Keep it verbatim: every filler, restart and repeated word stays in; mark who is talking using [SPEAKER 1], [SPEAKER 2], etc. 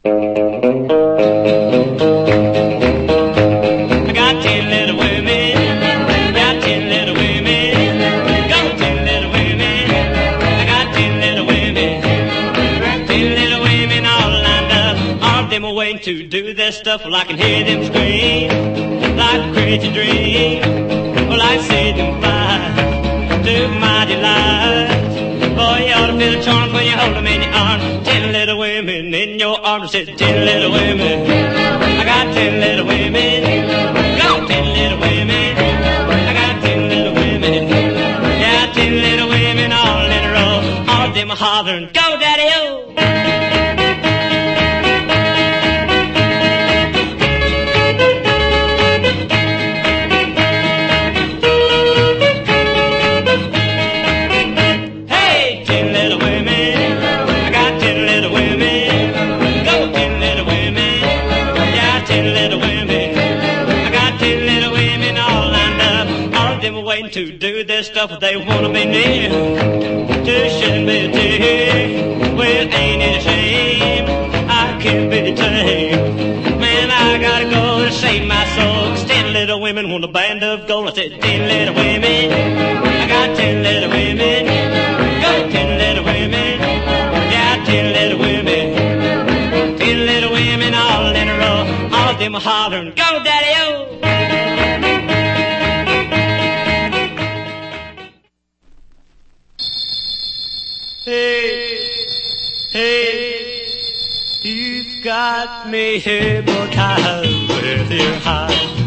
[SPEAKER 1] I got ten little women, got ten little women, got ten little women, I got ten little women, ten little women all lined up, all of them are waiting to do their stuff. Well, I can hear them scream, like a crazy dream, well, I see them fly to my delight. Boy, you ought to feel the charm when you hold them in your arms. Ten little women in your arms. I said ten little women. I got ten little women. Got ten little women. I got ten little women. Yeah, ten little women all in a row. All of them are hollering, go daddy-o. To do their stuff, they wanna be near to shouldn't be a tear. Well, ain't it a shame I can't be tamed? Man, I gotta go to save my soul, 'cause ten little women want a band of gold. I said ten little women, I got ten little women, got ten little women, yeah, ten little women, ten little women all in a row. All of them are hollering, go daddy-o. Hey, hey, you've got me hypnotized with your eyes.